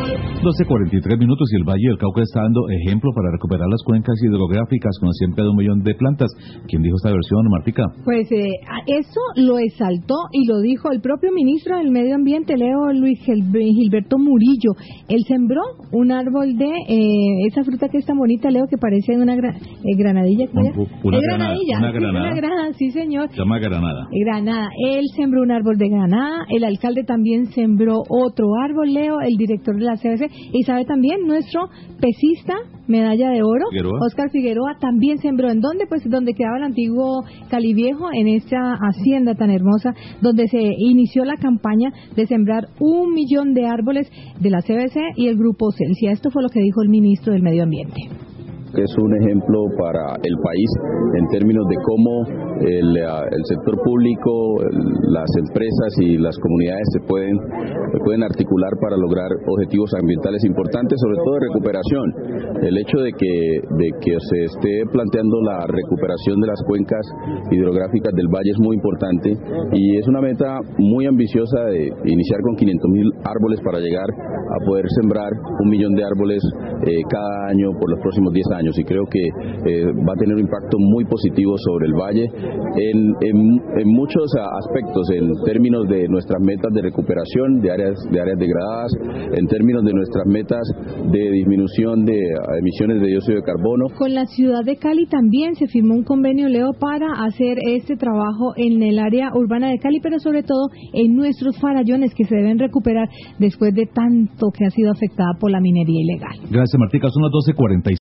12:43 y el Valle del Cauca está dando ejemplo para recuperar las cuencas hidrográficas con siempre de 1 millón de plantas. ¿Quién dijo esta versión, Martica? Pues eso lo exaltó y lo dijo el propio ministro del Medio Ambiente, Leo Luis Gilberto Murillo. Él sembró un árbol de esa fruta que es tan bonita, Leo, que parece una granadilla. Una granada, sí señor. Se llama granada. Granada. Él sembró un árbol de granada, el alcalde también sembró otro árbol, Leo, el director de la CBC, y sabe también nuestro pesista, medalla de oro, Óscar Figueroa, también sembró. ¿En dónde? Pues donde quedaba el antiguo Cali Viejo, en esta hacienda tan hermosa, donde se inició la campaña de sembrar 1 millón de árboles de la CBC y el Grupo Celsia. Esto fue lo que dijo el ministro del Medio Ambiente. Es un ejemplo para el país en términos de cómo el sector público, las empresas y las comunidades se pueden articular para lograr objetivos ambientales importantes, sobre todo de recuperación. El hecho de que se esté planteando la recuperación de las cuencas hidrográficas del valle es muy importante y es una meta muy ambiciosa de iniciar con 500.000 árboles para llegar a poder sembrar 1 millón de árboles cada año por los próximos 10 años. Y creo que va a tener un impacto muy positivo sobre el valle en muchos aspectos, en términos de nuestras metas de recuperación de áreas degradadas, en términos de nuestras metas de disminución de emisiones de dióxido de carbono. Con la ciudad de Cali también se firmó un convenio, Leo, para hacer este trabajo en el área urbana de Cali, pero sobre todo en nuestros farallones que se deben recuperar después de tanto que ha sido afectada por la minería ilegal. Gracias, Martica. Son las 12:46.